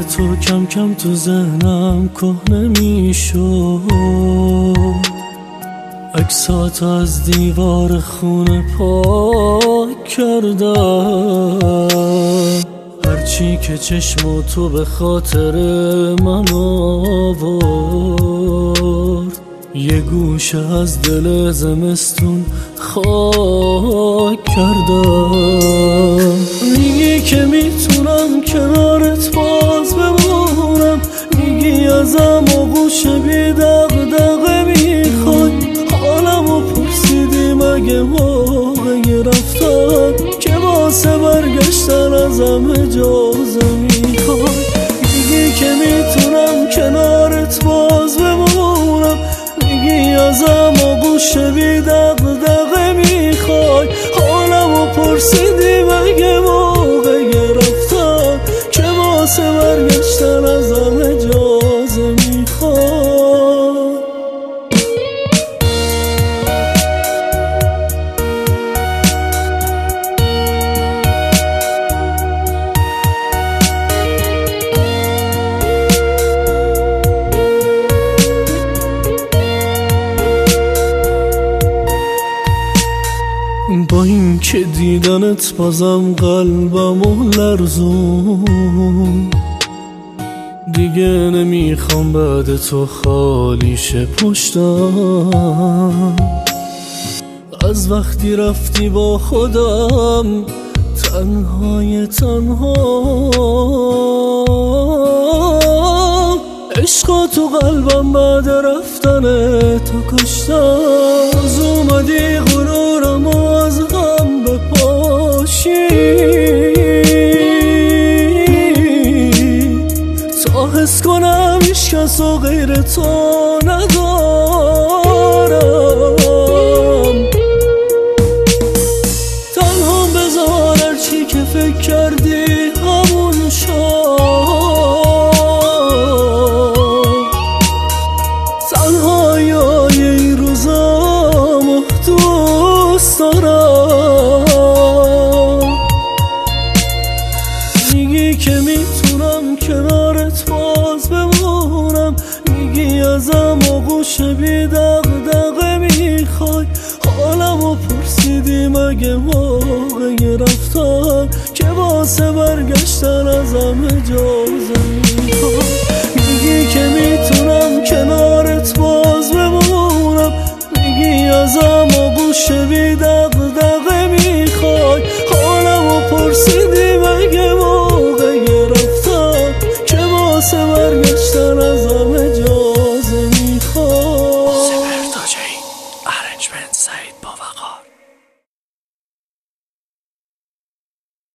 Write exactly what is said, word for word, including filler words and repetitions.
تو کم کم تو ذهنم کهنه میشد، عکسات از دیوار خونه پاک کردم. هرچی که چشم تو به خاطر من آورد، یه گوشه از دل زمستون خاک کردم. میگی که میتونم کنارت باز بمونم، میگی ازم آغوش بی دغدغه میخوای. حالمو پرسیدی مگه موقع رفتن که واسه برگشتن ازم اجازه میخوای. میگی که میتونم کنارت باز بمونم، میگی ازم آغوش بی دغدغه میخوای. حالمو پرسیدی مگه موقع رفتن که واسه برگشتن ازم اجازه میخوای. با این که دیدنت بازم قلبمو لرزون، دیگه نمیخوام بعد تو خالی شه پشتم. از وقتی رفتی با خودم تنهای تنها، عشقا تو قلبم بعد رفتن تو کشتم. از اومدی غرورم و از غم بپاشی، تا حس کنم هیچ کس و غیر تو ندارم. تنها بذار هرچی که فکر کردی همون شد، تنهایی این روزامو دوست دارم. میگی که میتونم کنارت باز بمونم، میگی ازم آغوش بی دغدغه میخوای. حالمو پرسیدی مگه موقع رفتن که واسه برگشتن ازم اجازه